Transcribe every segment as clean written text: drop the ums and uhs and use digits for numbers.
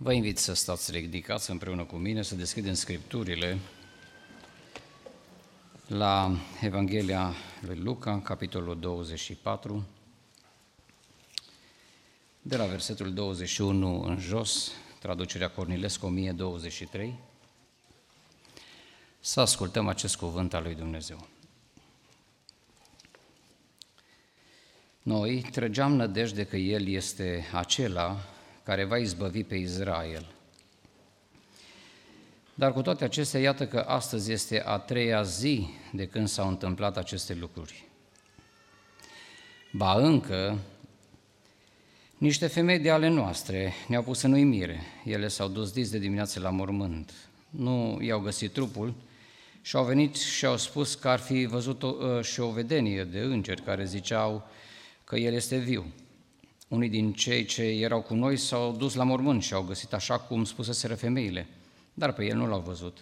Vă invit să stați ridicați împreună cu mine, să deschidem Scripturile la Evanghelia lui Luca, capitolul 24, de la versetul 21 în jos, traducerea Cornilescu 1023, să ascultăm acest cuvânt al lui Dumnezeu. Noi trăgeam nădejde că El este acela care va izbăvi pe Israel. Dar cu toate acestea, iată că astăzi este a treia zi de când s-au întâmplat aceste lucruri. Ba încă, niște femei de ale noastre ne-au pus în uimire. Ele s-au dus dis de dimineață la mormânt. Nu i-au găsit trupul și au venit și au spus că ar fi văzut și o vedenie de îngeri care ziceau că El este viu. Unii din cei ce erau cu noi s-au dus la mormânt și au găsit așa cum spuseseră femeile, dar pe El nu l-au văzut.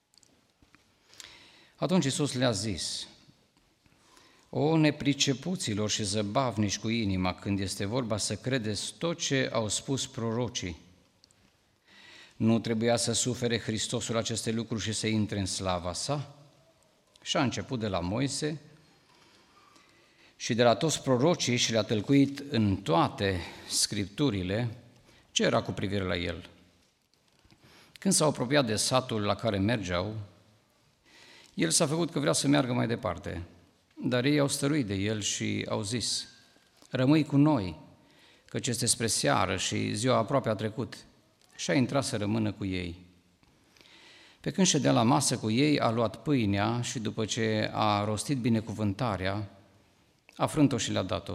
Atunci Iisus le-a zis: O nepricepuților și zăbavnici cu inima, când este vorba să credeți tot ce au spus prorocii. Nu trebuia să sufere Hristosul aceste lucruri și să intre în slava sa? Și a început de la Moise și de la toți prorocii și le-a tălcuit în toate Scripturile ce era cu privire la El. Când s-au apropiat de satul la care mergeau, El s-a făcut că vrea să meargă mai departe, dar ei au stăruit de El și au zis: Rămâi cu noi, căci este spre seară și ziua aproape a trecut. Și a intrat să rămână cu ei. Pe când ședea la masă cu ei, a luat pâinea și după ce a rostit binecuvântarea, a frânt-o și le-a dat-o.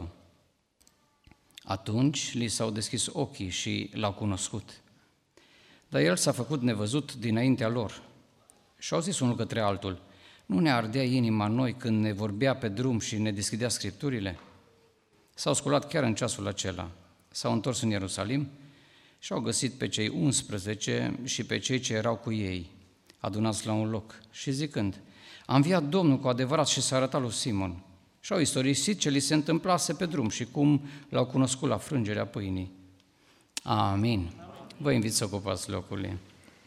Atunci li s-au deschis ochii și l-au cunoscut. Dar El s-a făcut nevăzut dinaintea lor. Și au zis unul către altul: Nu ne ardea inima noi când ne vorbea pe drum și ne deschidea Scripturile? S-au sculat chiar în ceasul acela. S-au întors în Ierusalim și au găsit pe cei 11 și pe cei ce erau cu ei, adunați la un loc, și zicând: A înviat Domnul cu adevărat și s-a arătat lui Simon. Și au istorisit ce li se întâmplase pe drum și cum l-au cunoscut la frângerea pâinii. Amin. Vă invit să ocupați locurile.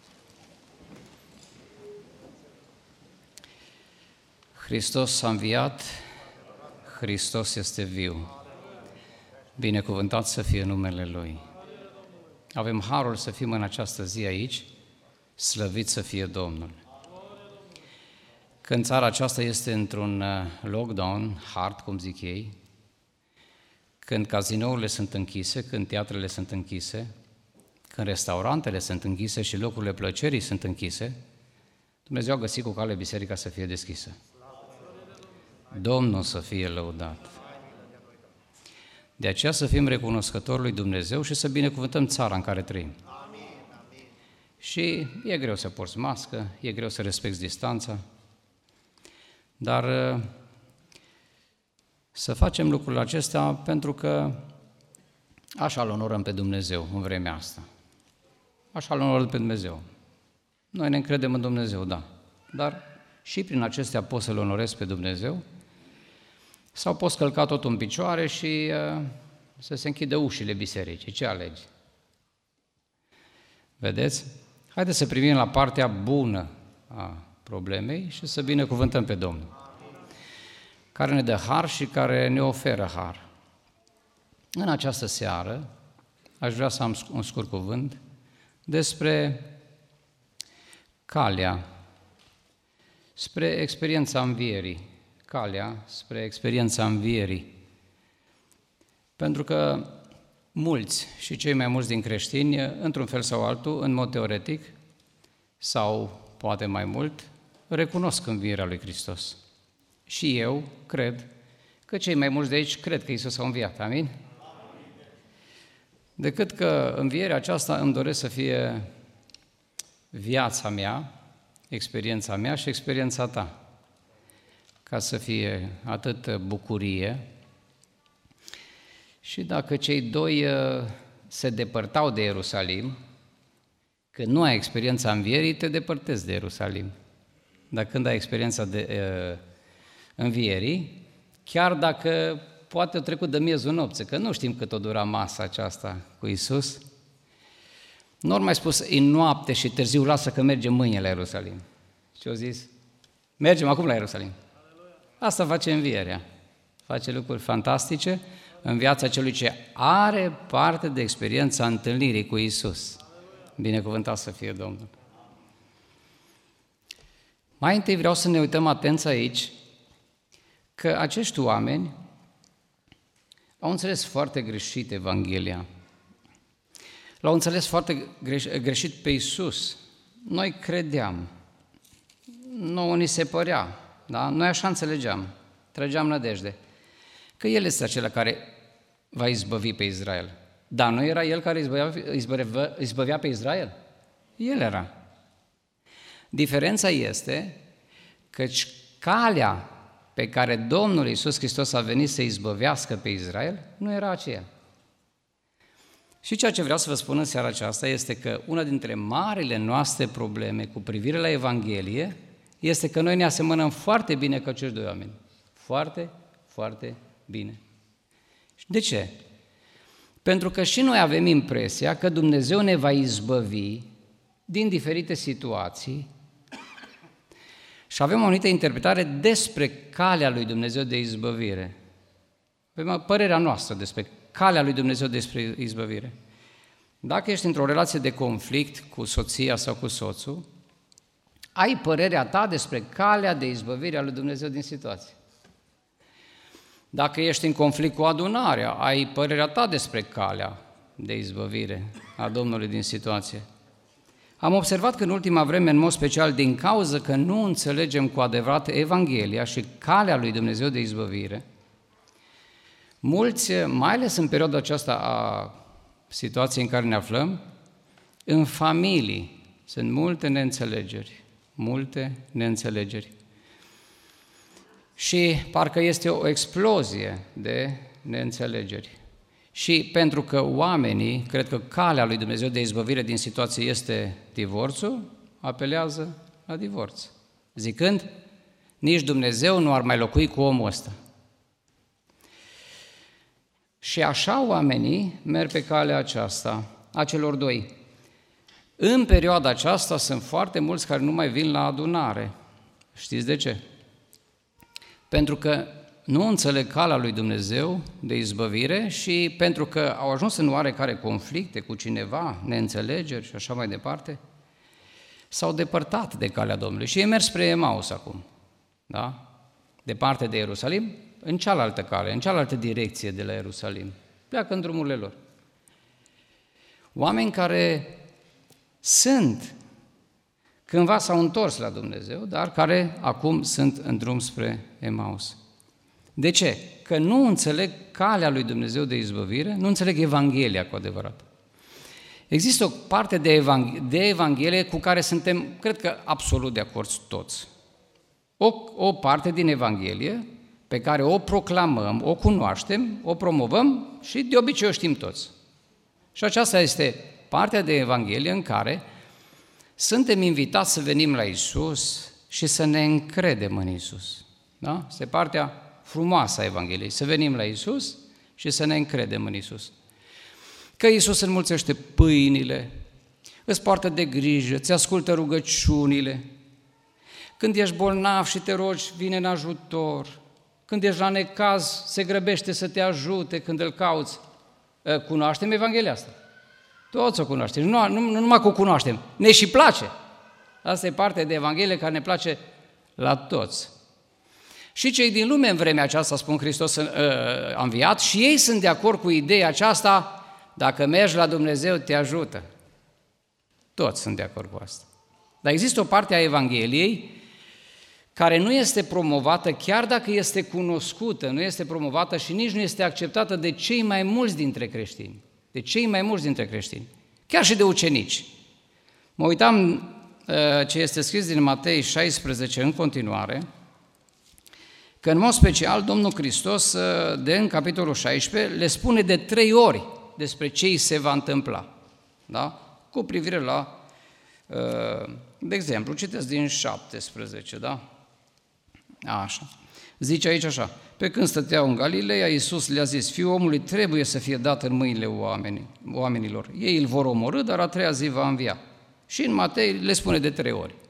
Hristos a înviat, Hristos este viu. Binecuvântat să fie numele Lui. Avem harul să fim în această zi aici, slăvit să fie Domnul. Când țara aceasta este într-un lockdown hard, cum zic ei, când cazinourile sunt închise, când teatrele sunt închise, când restaurantele sunt închise și locurile plăcerii sunt închise, Dumnezeu a găsit cu cale biserica să fie deschisă. Domnul să fie lăudat. De aceea să fim recunoscători lui Dumnezeu și să binecuvântăm țara în care trăim. Și e greu să porți mască, e greu să respecti distanța, dar să facem lucrul acesta pentru că așa îl onorăm pe Dumnezeu în vremea asta. Așa îl onorăm pe Dumnezeu. Noi ne încredem în Dumnezeu, da, dar și prin acestea poți să-L onorezi pe Dumnezeu sau poți călca totul în picioare și să se închidă ușile bisericii. Ce alegi? Vedeți? Haideți să privim la partea bună a problemei și să binecuvântăm pe Domnul, care ne dă har și care ne oferă har. În această seară aș vrea să am un scurt cuvânt despre calea spre experiența învierii. Calea spre experiența învierii. Pentru că mulți și cei mai mulți din creștini, într-un fel sau altul, în mod teoretic, sau poate mai mult, recunosc învierea lui Hristos. Și eu cred că cei mai mulți de aici cred că Iisus a înviat. Amin? Decât că învierea aceasta îmi doresc să fie viața mea, experiența mea și experiența ta, ca să fie atât bucurie. Și dacă cei doi se depărtau de Ierusalim, când nu ai experiența învierii, te depărtezi de Ierusalim. Dar când ai experiența de învierii, chiar dacă poate a trecut de miezul nopții, că nu știm cât o dura masa aceasta cu Iisus, Nu ori mai spus, e noapte și târziu, lasă că mergem mâine la Ierusalim. Și au zis, mergem acum la Ierusalim. Asta face învierea. Face lucruri fantastice în viața celui ce are parte de experiența întâlnirii cu Iisus. Binecuvântat să fie Domnul. Mai întâi vreau să ne uităm atenți aici că acești oameni au înțeles foarte greșit Evanghelia. L-au înțeles foarte greșit pe Iisus. Noi credeam, nouă ni se părea, da? Noi așa înțelegeam, trăgeam nădejde, că El este acela care va izbăvi pe Israel. Dar nu era El care izbăvea pe Israel? El era. Diferența este căci calea pe care Domnul Iisus Hristos a venit să izbăvească pe Israel nu era aceea. Și ceea ce vreau să vă spun în seara aceasta este că una dintre marile noastre probleme cu privire la Evanghelie este că noi ne asemănăm foarte bine cu acești doi oameni. Foarte, foarte bine. De ce? Pentru că și noi avem impresia că Dumnezeu ne va izbăvi din diferite situații și avem o anumită interpretare despre calea lui Dumnezeu de izbăvire. Avem părerea noastră despre calea lui Dumnezeu despre izbăvire. Dacă ești într-o relație de conflict cu soția sau cu soțul, ai părerea ta despre calea de izbăvire a lui Dumnezeu din situație. Dacă ești în conflict cu adunarea, ai părerea ta despre calea de izbăvire a Domnului din situație. Am observat că în ultima vreme, în mod special, din cauza că nu înțelegem cu adevărat Evanghelia și calea lui Dumnezeu de izbăvire, mulți, mai ales în perioada aceasta a situației în care ne aflăm, în familii sunt multe neînțelegeri. Și parcă este o explozie de neînțelegeri. Și pentru că oamenii cred că calea lui Dumnezeu de izbăvire din situație este divorțul, apelează la divorț, zicând, nici Dumnezeu nu ar mai locui cu omul ăsta. Și așa oamenii merg pe calea aceasta, a celor doi. În perioada aceasta sunt foarte mulți care nu mai vin la adunare. Știți de ce? Pentru că nu înțeleg calea lui Dumnezeu de izbăvire și pentru că au ajuns în oarecare conflicte cu cineva, neînțelegeri și așa mai departe, s-au depărtat de calea Domnului și ei merg spre Emaus acum, da? Departe de Ierusalim, în cealaltă cale, în cealaltă direcție de la Ierusalim. Pleacă în drumurile lor. Oameni care cândva s-au întors la Dumnezeu, dar care acum sunt în drum spre Emaus. De ce? Că nu înțeleg calea lui Dumnezeu de izbăvire, nu înțeleg Evanghelia cu adevărat. Există o parte de Evanghelie cu care suntem, cred că, absolut de acord toți. O parte din Evanghelie pe care o proclamăm, o cunoaștem, o promovăm și de obicei o știm toți. Și aceasta este partea de Evanghelie în care suntem invitați să venim la Iisus și să ne încredem în Iisus. Da? Este partea frumoasă a Evangheliei, să venim la Iisus și să ne încredem în Iisus. Că Iisus înmulțește pâinile, îți poartă de grijă, îți ascultă rugăciunile. Când ești bolnav și te rogi, vine în ajutor. Când ești la necaz, se grăbește să te ajute când îl cauți. Cunoaștem Evanghelia asta? Toți o cunoaștem, nu numai că o cunoaștem, ne și place. Asta e partea de Evanghelie care ne place la toți. Și cei din lume în vremea aceasta, spun Hristos a înviat, și ei sunt de acord cu ideea aceasta, dacă mergi la Dumnezeu, te ajută. Toți sunt de acord cu asta. Dar există o parte a Evangheliei care nu este promovată, chiar dacă este cunoscută, nu este promovată și nici nu este acceptată de cei mai mulți dintre creștini. De cei mai mulți dintre creștini, chiar și de ucenici. Mă uitam ce este scris din Matei 16 în continuare, că în mod special Domnul Hristos, în capitolul 16, le spune de 3 ori despre ce îi se va întâmpla. Da? Cu privire la, de exemplu, citesc din 17, da? Așa. Zice aici așa: pe când stăteau în Galileea, Iisus le-a zis: Fiul omului trebuie să fie dat în mâinile oamenilor. Ei îl vor omorî, dar a treia zi va învia. Și în Matei le spune de 3 ori.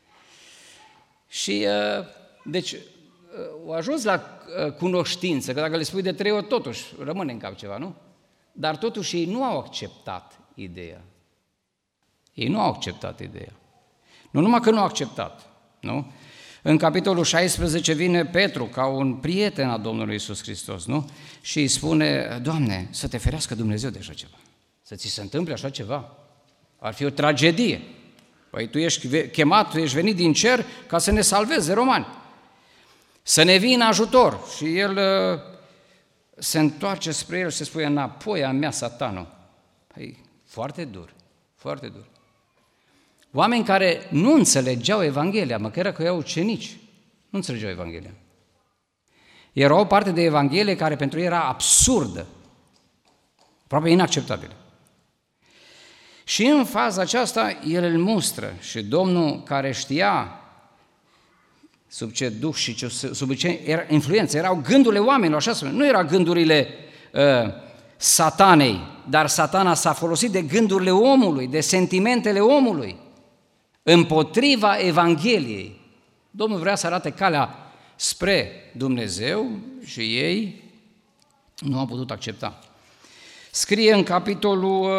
Și, deci, au ajuns la cunoștință, că dacă le spui de 3 ori, totuși rămâne în cap ceva, nu? Dar totuși ei nu au acceptat ideea. Ei nu au acceptat ideea. Nu numai că nu au acceptat, nu? În capitolul 16 vine Petru ca un prieten al Domnului Iisus Hristos, nu? Și îi spune: Doamne, să te ferească Dumnezeu de așa ceva. Să ți se întâmple așa ceva. Ar fi o tragedie. Păi tu ești chemat, tu ești venit din cer ca să ne salvezi de romani. Să ne vii în ajutor. Și el se întoarce spre el și se spune: înapoi a mea, Satanul. Păi, foarte dur, foarte dur. Oameni care nu înțelegeau Evanghelia, măcar că erau ucenici, nu înțelegeau Evanghelia. Era o parte de Evanghelie care pentru ei era absurdă, aproape inacceptabilă. Și în faza aceasta el îl mustră și Domnul, care știa sub ce duh și sub ce influență erau gândurile oamenilor, așa spune, nu erau gândurile satanei, dar Satana s-a folosit de gândurile omului, de sentimentele omului, împotriva Evangheliei. Domnul vrea să arate calea spre Dumnezeu și ei nu au putut accepta. Scrie în capitolul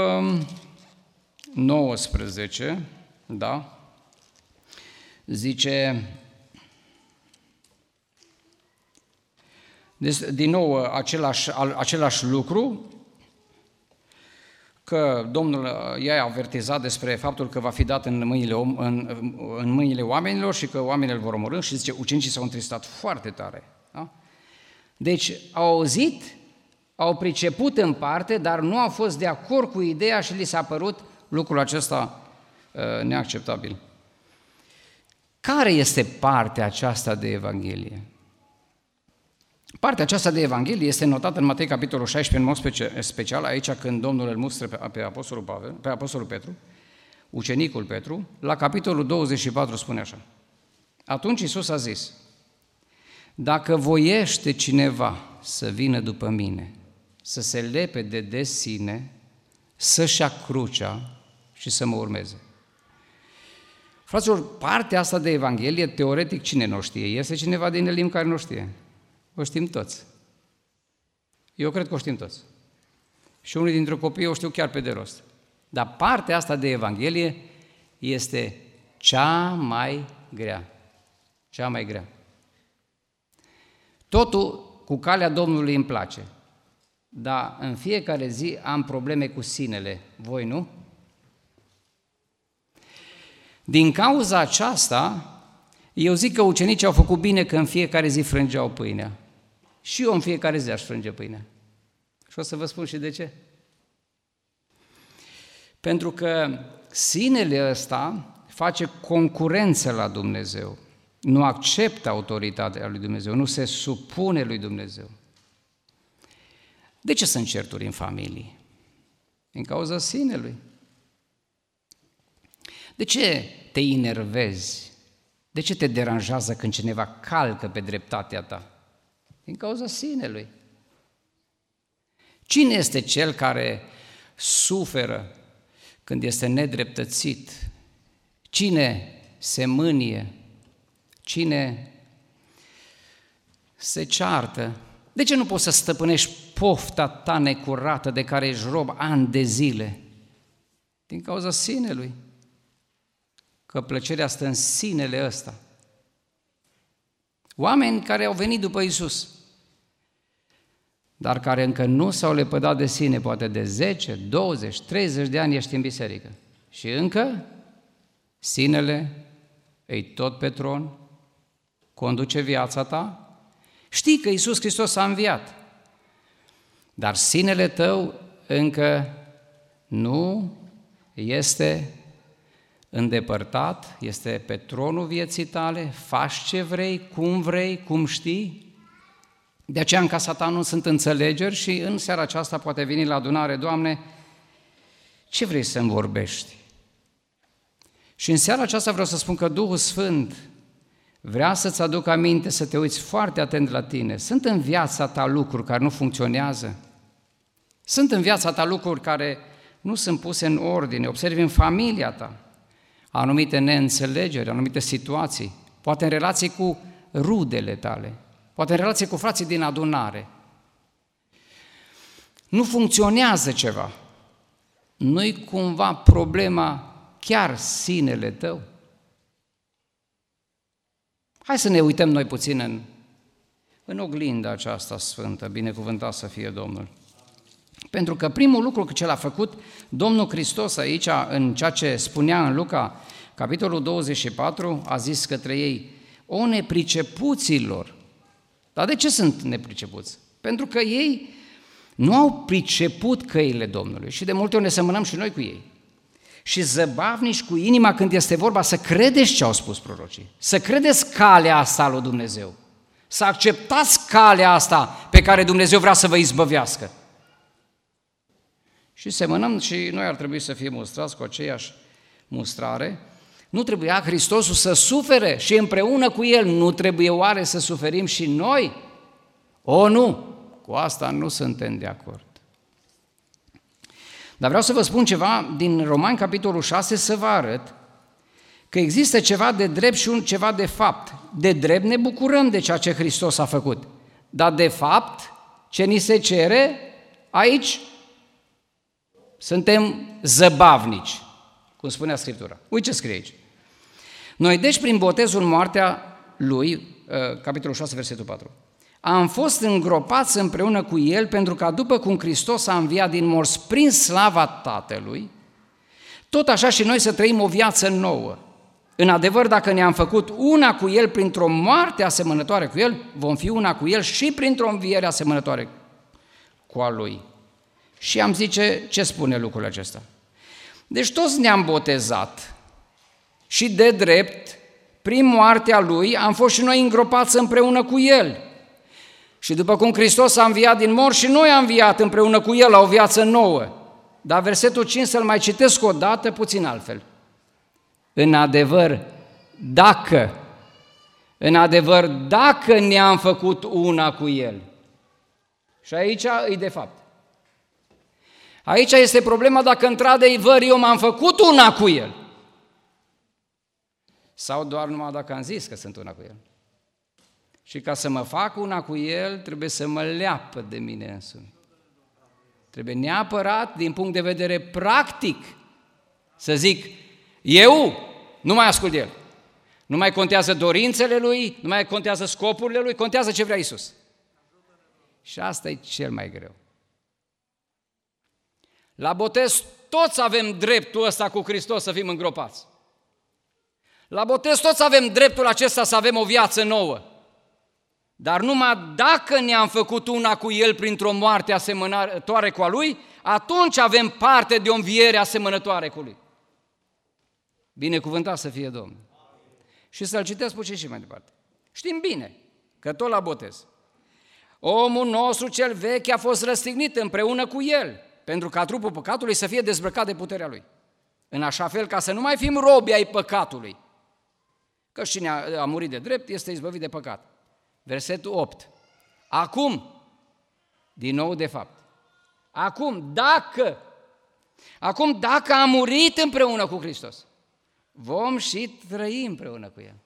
19, da? Zice, din nou același lucru, că Domnul i-a avertizat despre faptul că va fi dat în mâinile oamenilor și că oamenii îl vor omorî și zice, ucenicii s-au întristat foarte tare. Da? Deci au auzit, au priceput în parte, dar nu au fost de acord cu ideea și li s-a părut lucrul acesta neacceptabil. Care este partea aceasta de Evanghelie? Partea aceasta de Evanghelie este notată în Matei, capitolul 16, în mod special, aici când Domnul îl mustră pe Apostolul Petru, ucenicul Petru, la capitolul 24 spune așa. Atunci Iisus a zis, dacă voiește cineva să vină după mine, să se lepede de sine, să-și ia crucea și să mă urmeze. Fraților, partea asta de Evanghelie, teoretic, cine nu știe? Este cineva din Elim care nu știe? O știm toți. Eu cred că o știm toți. Și unii dintre copii o știu chiar pe de rost. Dar partea asta de Evanghelie este cea mai grea. Cea mai grea. Totul cu calea Domnului îmi place. Dar în fiecare zi am probleme cu sinele. Voi nu? Din cauza aceasta, eu zic că ucenicii au făcut bine că în fiecare zi frângeau pâinea. Și eu în fiecare zi aș frânge pâinea. Și o să vă spun și de ce. Pentru că sinele ăsta face concurență la Dumnezeu. Nu acceptă autoritatea lui Dumnezeu, nu se supune lui Dumnezeu. De ce sunt certuri în familie? Din cauza sinelui. De ce te enervezi? De ce te deranjează când cineva calcă pe dreptatea ta? Din cauza sinelui. Cine este cel care suferă când este nedreptățit? Cine se mânie? Cine se ceartă? De ce nu poți să stăpânești pofta ta necurată de care ești rob ani de zile? Din cauza sinelui. Că plăcerea stă în sinele ăsta. Oameni care au venit după Iisus, dar care încă nu s-au lepădat de sine, poate de 10, 20, 30 de ani ești în biserică. Și încă sinele îi tot pe tron, conduce viața ta. Știi că Iisus Hristos a înviat, dar sinele tău încă nu este îndepărtat, este pe tronul vieții tale, faci ce vrei, cum știi. De aceea în casa ta nu sunt înțelegeri și în seara aceasta poate veni la adunare, Doamne, ce vrei să-mi vorbești? Și în seara aceasta vreau să spun că Duhul Sfânt Vrea să-ți aduc aminte să te uiți foarte atent la tine. Sunt în viața ta lucruri care nu funcționează? Sunt în viața ta lucruri care nu sunt puse în ordine? Observi în familia ta anumite neînțelegeri, anumite situații, poate în relații cu rudele tale, poate în relație cu frații din adunare. Nu funcționează ceva. Nu-i cumva problema chiar sinele tău? Hai să ne uităm noi puțin în oglinda aceasta sfântă, binecuvântat să fie Domnul. Pentru că primul lucru ce l-a făcut Domnul Hristos aici, în ceea ce spunea în Luca, capitolul 24, a zis către ei: o nepricepuților. Dar de ce sunt nepricepuți? Pentru că ei nu au priceput căile Domnului și de multe ori ne semănăm și noi cu ei. Și zăbavnici cu inima când este vorba să credeți ce au spus prorocii, să credeți calea asta a lui Dumnezeu, să acceptați calea asta pe care Dumnezeu vrea să vă izbăvească. Și semănăm și noi ar trebui să fim mustrați cu aceeași mustrare. Nu trebuia Hristosul să sufere și împreună cu El nu trebuie oare să suferim și noi? O, nu! Cu asta nu suntem de acord. Dar vreau să vă spun ceva din Romani, capitolul 6, să vă arăt că există ceva de drept și ceva de fapt. De drept ne bucurăm de ceea ce Hristos a făcut, dar de fapt, ce ni se cere aici, suntem zăbavnici, cum spunea Scriptura. Uite ce scrie aici. Noi deci prin botezul moartea Lui, capitolul 6, versetul 4, am fost îngropați împreună cu El pentru ca după cum Hristos a înviat din morți prin slava Tatălui, tot așa și noi să trăim o viață nouă. În adevăr, dacă ne-am făcut una cu El printr-o moarte asemănătoare cu El, vom fi una cu El și printr-o înviere asemănătoare cu a Lui. Și am zice, ce spune lucrul acesta? Deci toți ne-am botezat și de drept, prin moartea Lui, am fost și noi îngropați împreună cu El. Și după cum Hristos a înviat din morți, și noi am înviat împreună cu El la o viață nouă. Dar versetul 5 să-l mai citesc o dată, puțin altfel. În adevăr, dacă ne-am făcut una cu El. Și aici e de fapt. Aici este problema dacă într-adevăr eu m-am făcut una cu El. Sau doar numai dacă am zis că sunt una cu El. Și ca să mă fac una cu El, trebuie să mă leapă de mine însumi. Trebuie neapărat, din punct de vedere practic, să zic, eu nu mai ascult El. Nu mai contează dorințele Lui, nu mai contează scopurile Lui, contează ce vrea Iisus. Și asta e cel mai greu. La botez toți avem dreptul ăsta cu Hristos să fim îngropați. La botez toți avem dreptul acesta să avem o viață nouă. Dar numai dacă ne-am făcut una cu El printr-o moarte asemănătoare cu a Lui, atunci avem parte de o înviere asemănătoare cu Lui. Binecuvântat să fie Domnul. Și să-l citesc puțin și mai departe. Știm bine că tot la botez omul nostru cel vechi a fost răstignit împreună cu El, pentru ca trupul păcatului să fie dezbrăcat de puterea lui, în așa fel ca să nu mai fim robi ai păcatului. Că cine a murit de drept este izbăvit de păcat. Versetul 8. Acum, din nou de fapt, acum dacă am murit împreună cu Hristos, vom și trăi împreună cu El.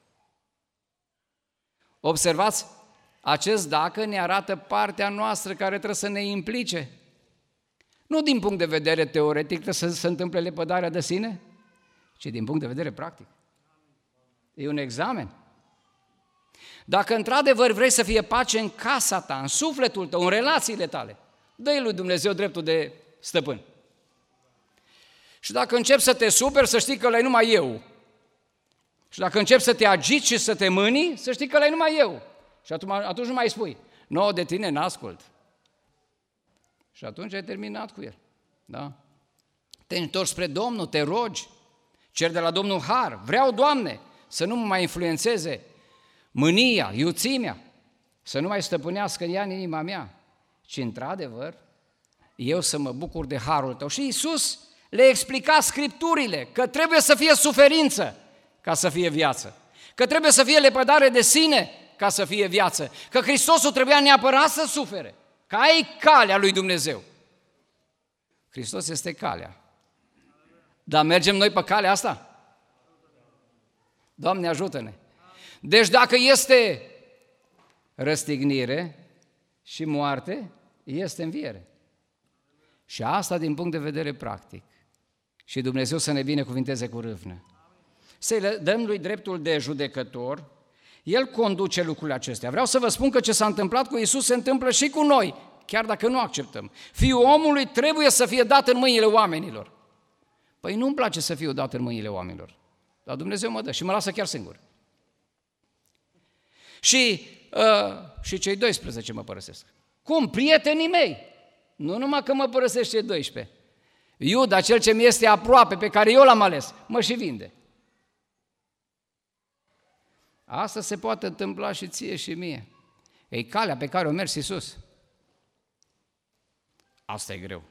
Observați, acest dacă ne arată partea noastră care trebuie să ne implice. Nu din punct de vedere teoretic trebuie să se întâmple lepădarea de sine, ci din punct de vedere practic. E un examen. Dacă într-adevăr vrei să fie pace în casa ta, în sufletul tău, în relațiile tale, dă-i lui Dumnezeu dreptul de stăpân. Și dacă începi să te superi, să știi că ăla e numai eu. Și dacă începi să te agiți și să te mâni, să știi că ăla e numai eu. Și atunci nu mai spui, nu, de tine n-ascult. Și atunci ai terminat cu el. Da? Te întorci spre Domnul, te rogi, cer de la Domnul har. Vreau, Doamne, să nu mă mai influențeze mânia, iuțimea, să nu mai stăpânească ea în inima mea, ci într-adevăr eu să mă bucur de harul Tău. Și Iisus le explica Scripturile că trebuie să fie suferință ca să fie viață, că trebuie să fie lepădare de sine ca să fie viață, că Hristosul trebuia neapărat să sufere, că aia e calea lui Dumnezeu. Hristos este calea. Dar mergem noi pe calea asta? Doamne, ajută-ne! Deci dacă este răstignire și moarte, este înviere. Și asta din punct de vedere practic. Și Dumnezeu să ne binecuvinteze cu râvnă. Să-i dăm lui dreptul de judecător, El conduce lucrurile acestea. Vreau să vă spun că ce s-a întâmplat cu Iisus se întâmplă și cu noi, chiar dacă nu acceptăm. Fiul omului trebuie să fie dat în mâinile oamenilor. Păi nu-mi place să fiu dat în mâinile oamenilor, dar Dumnezeu mă dă și mă lasă chiar singur. Și cei 12 mă părăsesc. Cum? Prietenii mei. Nu numai că mă părăsesc cei 12. Iuda, cel ce mi este aproape, pe care eu l-am ales, mă și vinde. Asta se poate întâmpla și ție și mie. E calea pe care o mergi Iisus. Asta e greu.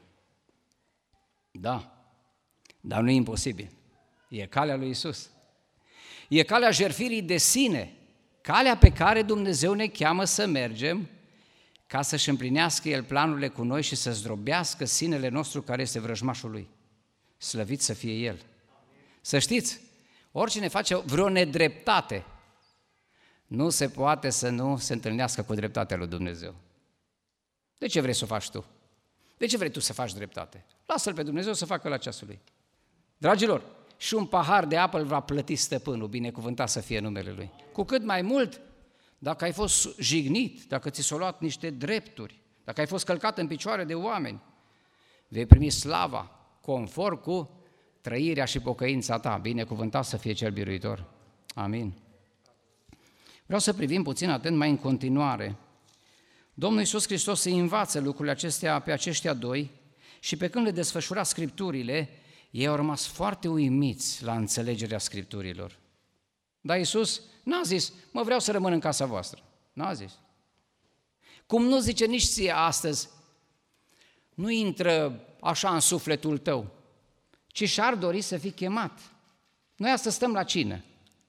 Da, dar nu e imposibil. E calea lui Iisus. E calea jertfirii de sine, calea pe care Dumnezeu ne cheamă să mergem ca să-și împlinească El planurile cu noi și să zdrobească sinele nostru care este vrăjmașul Lui. Slăvit să fie El. Să știți, oricine face vreo nedreptate, nu se poate să nu se întâlnească cu dreptatea lui Dumnezeu. De ce vrei să o faci tu? De ce vrei tu să faci dreptate? Lasă-L pe Dumnezeu să facă la ceasul Lui. Dragilor, și un pahar de apă îl va plăti stăpânul, binecuvântat să fie numele Lui. Cu cât mai mult, dacă ai fost jignit, dacă ți s-au luat niște drepturi, dacă ai fost călcat în picioare de oameni, vei primi slava, conform cu trăirea și pocăința ta. Binecuvântat să fie Cel biruitor. Amin. Vreau să privim puțin atent mai în continuare. Domnul Iisus Hristos îi învață lucrurile acestea pe aceștia doi și pe când le desfășura Scripturile, ei au rămas foarte uimiți la înțelegerea Scripturilor. Dar Iisus n-a zis, mă vreau să rămân în casa voastră. N-a zis. Cum nu zice nici ție astăzi, nu intră așa în sufletul tău, ci și-ar dori să fii chemat. Noi astăzi stăm la cină.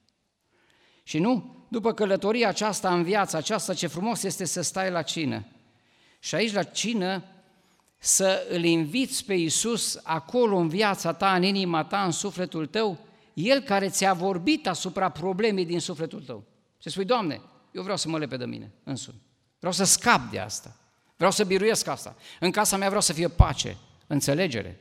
Și nu, după călătoria aceasta în viața aceasta, ce frumos este să stai la cină. Și aici la cină să îl inviți pe Iisus acolo în viața ta, în inima ta, în sufletul tău, El care ți-a vorbit asupra problemei din sufletul tău. Și spui, Doamne, eu vreau să mă lepede de mine însumi. Vreau să scap de asta. Vreau să biruiesc asta. În casa mea vreau să fie pace, înțelegere.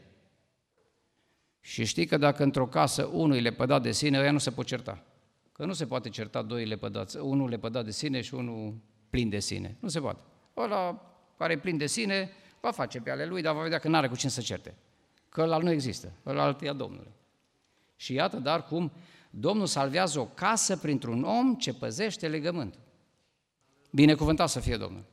Și știi că dacă într-o casă unul e lepădat de sine, ăia nu se pot certa. Că nu se poate certa doi lepădați, unul lepădat de sine și unul plin de sine. Nu se poate. Ăla care e plin de sine va face pe ale lui, dar va vedea că n-are cu cine să certe. Că ăla nu există, ăla altuia Domnului. Și iată, dar cum Domnul salvează o casă printr-un om ce păzește legământul. Binecuvântat să fie Domnul.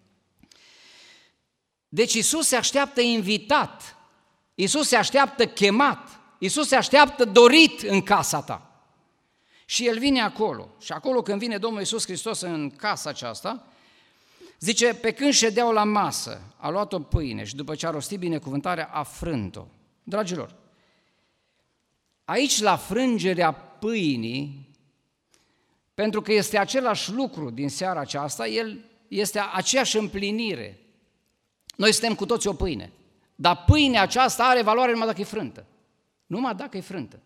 Deci Iisus se așteaptă invitat, Iisus se așteaptă chemat, Iisus se așteaptă dorit în casa ta. Și El vine acolo. Și acolo când vine Domnul Iisus Hristos în casa aceasta, zice, pe când ședeau la masă, a luat o pâine și după ce a rostit binecuvântarea, a frânt-o. Dragilor, aici la frângerea pâinii, pentru că este același lucru din seara aceasta, el este aceeași împlinire. Noi suntem cu toți o pâine, dar pâinea aceasta are valoare numai dacă e frântă. Numai dacă e frântă.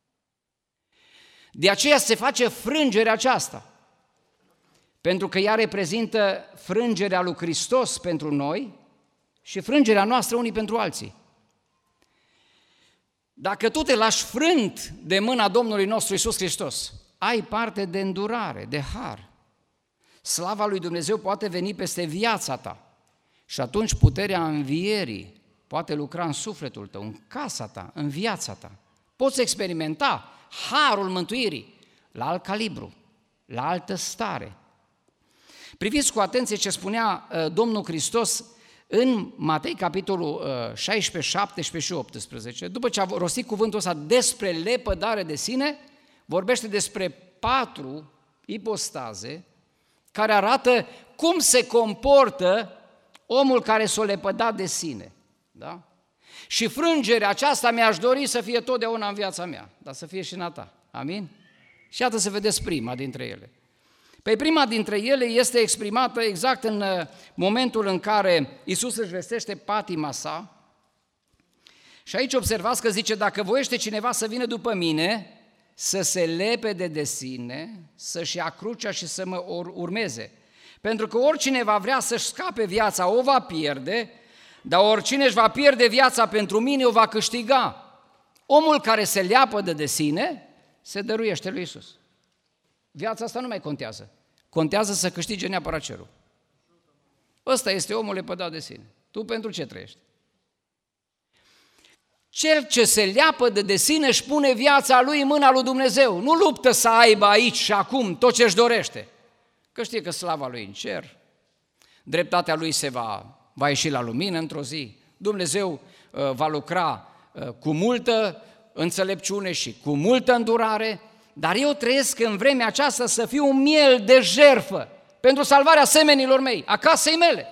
De aceea se face frângerea aceasta, pentru că ea reprezintă frângerea lui Hristos pentru noi și frângerea noastră unii pentru alții. Dacă tu te lași frânt de mâna Domnului nostru Iisus Hristos, ai parte de îndurare, de har. Slava lui Dumnezeu poate veni peste viața ta și atunci puterea învierii poate lucra în sufletul tău, în casa ta, în viața ta. Poți experimenta harul mântuirii la alt calibru, la altă stare. Priviți cu atenție ce spunea Domnul Hristos în Matei, capitolul 16, 17 și 18. După ce a rostit cuvântul ăsta despre lepădare de sine, vorbește despre 4 ipostaze care arată cum se comportă omul care s-o lepădat de sine. Da? Și frângerea aceasta mi-aș dori să fie totdeauna în viața mea, dar să fie și în a ta. Amin? Și iată să vedeți prima dintre ele. Pe prima dintre ele este exprimată exact în momentul în care Iisus își vestește patima sa. Și aici observați că zice, dacă voiește cineva să vină după mine, să se lepede de sine, să-și ia crucea și să mă urmeze. Pentru că oricine va vrea să-și scape viața, o va pierde, dar oricine își va pierde viața pentru mine, o va câștiga. Omul care se leapădă de sine, se dăruiește lui Iisus. Viața asta nu mai contează. Contează să câștige neapărat cerul. Ăsta este omul lepădat de sine. Tu pentru ce trăiești? Cel ce se leapădă de sine își pune viața lui în mâna lui Dumnezeu. Nu luptă să aibă aici și acum tot ce își dorește. Că știe că slava lui în cer, dreptatea lui se va ieși la lumină într-o zi. Dumnezeu va lucra cu multă înțelepciune și cu multă îndurare, dar eu trăiesc în vremea aceasta să fiu un miel de jertfă pentru salvarea semenilor mei, a casei mele.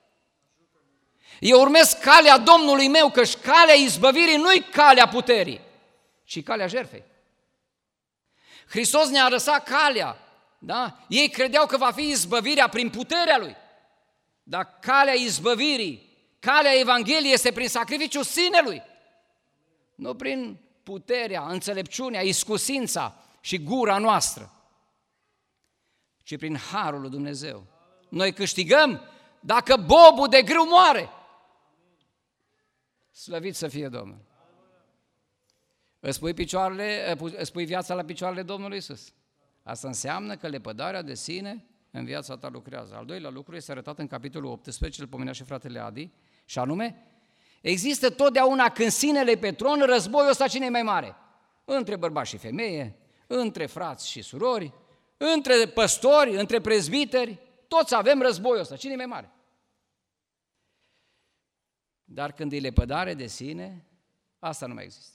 Eu urmez calea Domnului meu, căci calea izbăvirii nu-i calea puterii, ci calea jertfei. Hristos ne-a arătat calea, da? Ei credeau că va fi izbăvirea prin puterea Lui, dar calea izbăvirii, calea Evangheliei este prin sacrificiul sinelui, nu prin puterea, înțelepciunea, iscusința și gura noastră, ci prin harul lui Dumnezeu. Noi câștigăm dacă bobul de grâu moare. Slăvit să fie Domnul! Îți pui viața la picioarele Domnului Iisus. Asta înseamnă că lepădarea de sine în viața ta lucrează. Al doilea lucru este arătat în capitolul 18, îl pomenea și fratele Adi, și anume, există totdeauna când sinele pe tron, războiul ăsta cine e mai mare? Între bărbați și femeie, între frați și surori, între păstori, între prezbiteri, toți avem războiul ăsta, cine e mai mare? Dar când e lepădare de sine, asta nu mai există.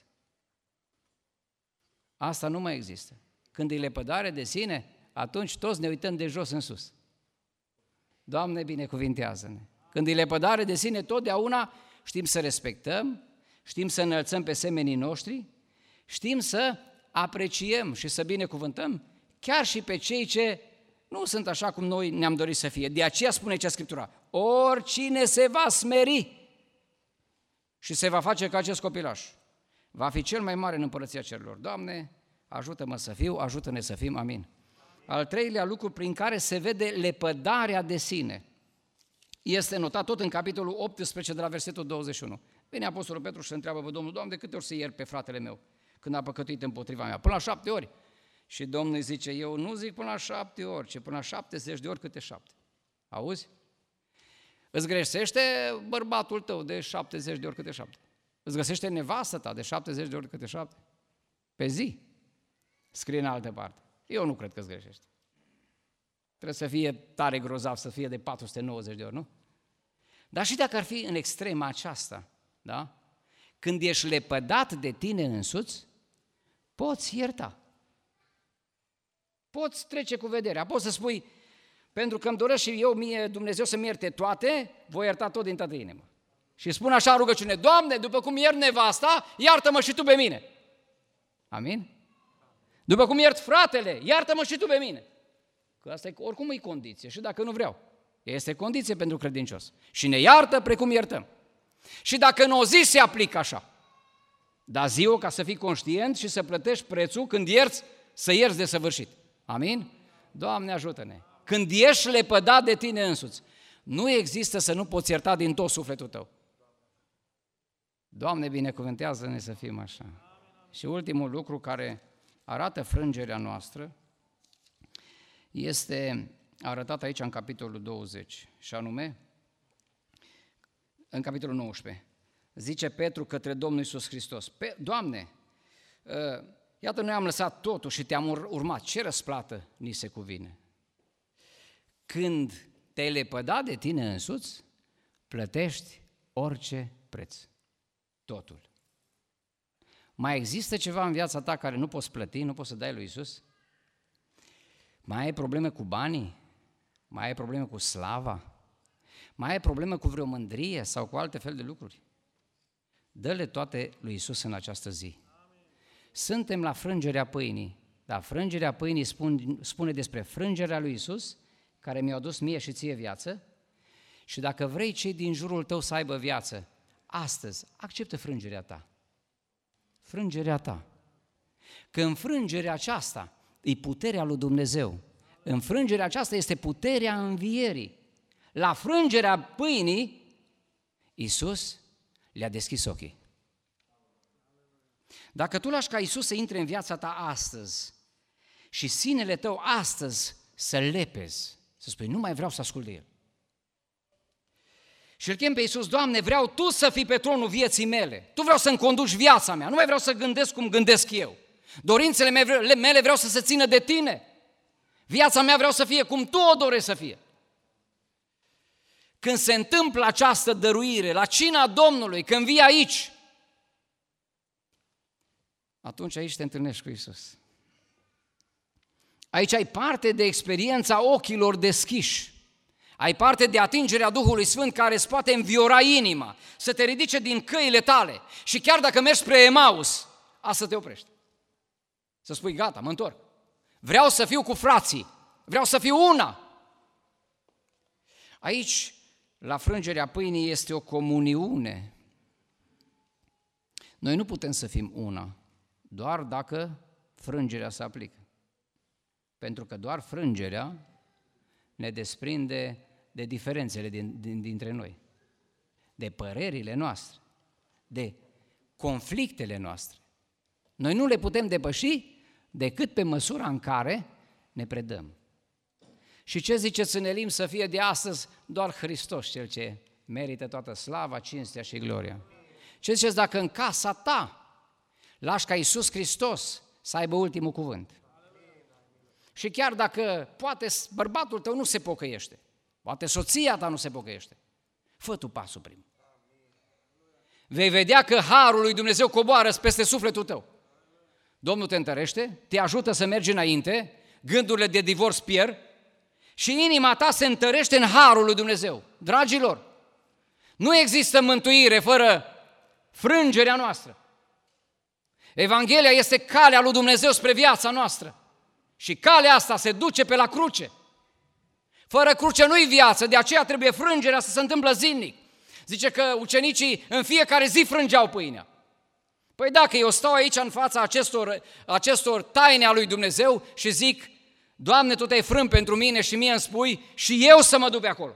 Asta nu mai există. Când e lepădare de sine, atunci toți ne uităm de jos în sus. Doamne, binecuvintează-ne! Când e lepădare de sine, totdeauna știm să respectăm, știm să înălțăm pe semenii noștri, știm să apreciem și să binecuvântăm chiar și pe cei ce nu sunt așa cum noi ne-am dorit să fie. De aceea spune cea Scriptura, oricine se va smeri și se va face ca acest copilaș, va fi cel mai mare în împărăția cerurilor. Doamne, ajută-mă să fiu, ajută-ne să fim, amin. Al treilea lucru prin care se vede lepădarea de sine este notat tot în capitolul 18 de la versetul 21. Vine Apostolul Petru și se întreabă pe Domnul, Doamne, de câte ori să iert pe fratele meu când a păcătuit împotriva mea? Până la 7 ori. Și Domnul îi zice, eu nu zic până la 7 ori, ci până la 70 de ori câte 7. Auzi? Îți greșește bărbatul tău de 70 de ori câte 7. Îți găsește nevastă ta de 70 de ori câte 7. Pe zi. Scrie în altă parte. Eu nu cred că îți greșește. Trebuie să fie tare grozav, să fie de 490 de ori, nu? Dar și dacă ar fi în extrema aceasta, da? Când ești lepădat de tine însuți, poți ierta. Poți trece cu vederea, poți să spui, pentru că îmi doresc și eu mie Dumnezeu să-mi ierte toate, voi ierta tot din toată inima. Și spun așa în rugăciune, Doamne, după cum iert nevasta, iartă-mă și Tu pe mine. Amin? După cum iert fratele, iartă-mă și Tu pe mine. Că asta e, oricum e condiție și dacă nu vreau. Este condiție pentru credincios. Și ne iartă precum iertăm. Și dacă în o zi se aplică așa, dar zi-o ca să fii conștient și să plătești prețul când ierți, să ierți de săvârșit. Amin? Doamne ajută-ne! Când ești lepădat de tine însuți, nu există să nu poți ierta din tot sufletul tău. Doamne, binecuvântează-ne să fim așa. Și ultimul lucru care arată frângerea noastră este arătat aici în capitolul 20, și anume, în capitolul 19. Zice Petru către Domnul Iisus Hristos, Doamne, iată noi am lăsat totul și Te-am urmat, ce răsplată ni se cuvine? Când te-ai lepădat de tine însuți, plătești orice preț, totul. Mai există ceva în viața ta care nu poți plăti, nu poți să dai lui Iisus? Mai ai probleme cu banii? Mai ai probleme cu slava? Mai ai probleme cu vreo mândrie sau cu alte fel de lucruri? Dă-le toate lui Iisus în această zi. Suntem la frângerea pâinii Dar frângerea pâinii spune despre frângerea lui Iisus, care mi-a adus mie și ție viață. Și dacă vrei cei din jurul tău să aibă viață, astăzi acceptă frângerea ta. Frângerea ta. Că înfrângerea aceasta e puterea lui Dumnezeu. Înfrângerea aceasta este puterea învierii. La frângerea pâinii, Iisus le-a deschis ochii. Dacă tu lași ca Iisus să intre în viața ta astăzi și sinele tău astăzi să lepezi, să spui, nu mai vreau să ascult de El. Și îl chem pe Iisus, Doamne, vreau Tu să fii pe tronul vieții mele. Tu vreau să-mi conduci viața mea, nu mai vreau să gândesc cum gândesc eu. Dorințele mele vreau să se țină de Tine. Viața mea vreau să fie cum Tu o dorești să fie. Când se întâmplă această dăruire, la cina Domnului, când vii aici, atunci aici te întâlnești cu Iisus. Aici ai parte de experiența ochilor deschiși. Ai parte de atingerea Duhului Sfânt care îți poate înviora inima, să te ridice din căile tale și chiar dacă mergi spre Emaus, asta te oprește. Să spui, gata, mă întorc. Vreau să fiu cu frații, vreau să fiu una. Aici, la frângerea pâinii, este o comuniune. Noi nu putem să fim una, doar dacă frângerea se aplică. Pentru că doar frângerea ne desprinde de diferențele dintre noi, de părerile noastre, de conflictele noastre. Noi nu le putem depăși decât pe măsura în care ne predăm. Și ce ziceți în Elim să fie de astăzi? Doar Hristos cel ce merită toată slava, cinstea și gloria. Ce ziceți dacă în casa ta lași ca Iisus Hristos să aibă ultimul cuvânt? Și chiar dacă poate bărbatul tău nu se pocăiește, poate soția ta nu se pocăiește, fă tu pasul primul. Vei vedea că harul lui Dumnezeu coboară peste sufletul tău. Domnul te întărește, te ajută să mergi înainte, gândurile de divorț pierd și inima ta se întărește în harul lui Dumnezeu. Dragilor, nu există mântuire fără frângerea noastră. Evanghelia este calea lui Dumnezeu spre viața noastră. Și calea asta se duce pe la cruce. Fără cruce nu-i viață, de aceea trebuie frângerea să se întâmplă zilnic. Zice că ucenicii în fiecare zi frângeau pâinea. Păi dacă eu stau aici în fața acestor taine a lui Dumnezeu și zic, Doamne, Tu te-ai frânt pentru mine și mie îmi spui și eu să mă duc pe acolo.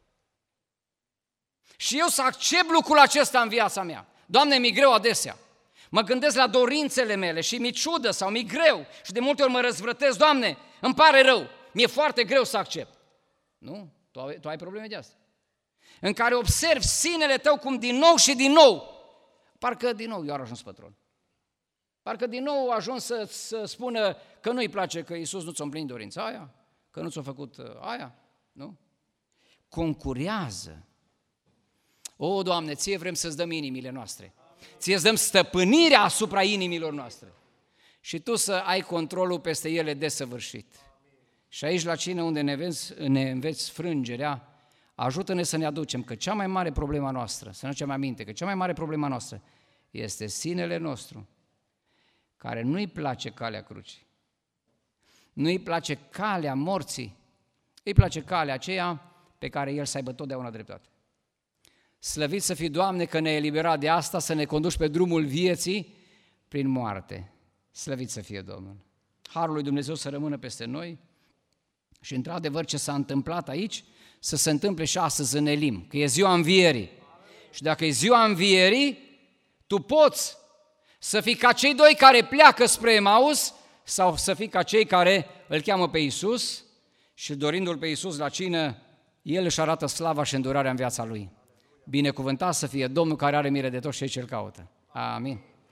Și eu să accept lucrul acesta în viața mea. Doamne, mi-e greu adesea. Mă gândesc la dorințele mele și mi-e ciudă sau mi-e greu și de multe ori mă răzvrătesc, Doamne, îmi pare rău, mi-e foarte greu să accept. Nu? Tu ai probleme de asta. În care observi sinele tău cum din nou și din nou, parcă din nou i-a ajuns pătron. Parcă din nou a ajuns să spună că nu-i place că Iisus nu ți-a împlinit dorința aia, că nu ți-a făcut aia, nu? Concurează. O, Doamne, Ție vrem să-ți dăm inimile noastre. Ție îți dăm stăpânirea asupra inimilor noastre și Tu să ai controlul peste ele desăvârșit. Și aici la cină unde ne înveți frângerea, ajută-ne să ne aducem că cea mai mare problema noastră, să ne aducem aminte că cea mai mare problema noastră este sinele nostru, care nu-i place calea crucii, nu-i place calea morții, îi place calea aceea pe care El să aibă totdeauna dreptate. Slăvit să fii, Doamne, că ne-ai eliberat de asta, să ne conduci pe drumul vieții prin moarte. Slăvit să fie Domnul. Harul lui Dumnezeu să rămână peste noi și, într-adevăr, ce s-a întâmplat aici, să se întâmple și astăzi în Elim, că e ziua învierii. Și dacă e ziua învierii, tu poți să fii ca cei doi care pleacă spre Emaus sau să fii ca cei care îl cheamă pe Iisus și, dorindu-L pe Iisus la cină, El își arată slava și îndurarea în viața Lui. Binecuvântat să fie Domnul care are milă de toți cei ce-L caută. Amin.